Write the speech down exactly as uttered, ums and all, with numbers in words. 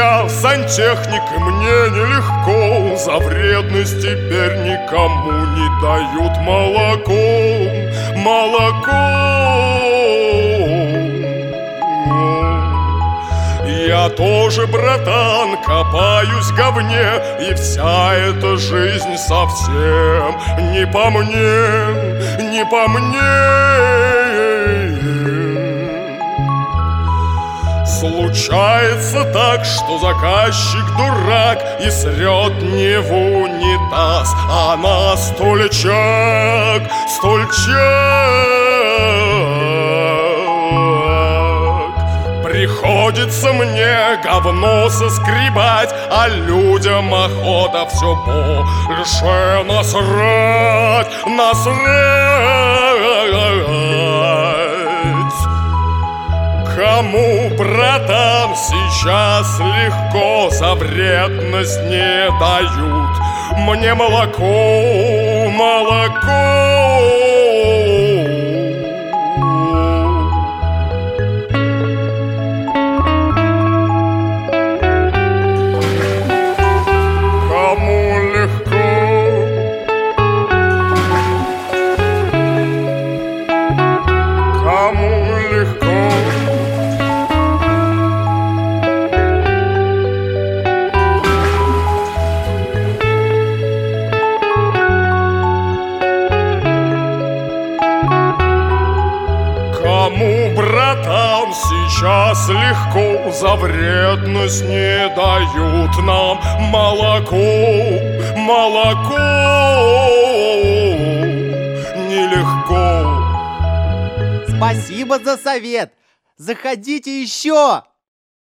Я сантехник, и мне нелегко. За вредность теперь никому не дают молоко, молоко. Я тоже, братан, копаюсь в говне, и вся эта жизнь совсем не по мне, не по мне. Случается так, что заказчик дурак и срет не в унитаз, а на стульчак, стульчак. Приходится мне говно соскребать, а людям охота все больше насрать, насрать. Кому, братан, сейчас легко, за вредность не дают мне молоко, молоко. Кому, братан, сейчас легко, за вредность не дают нам молоко, молоко. Нелегко. Спасибо за совет. Заходите еще.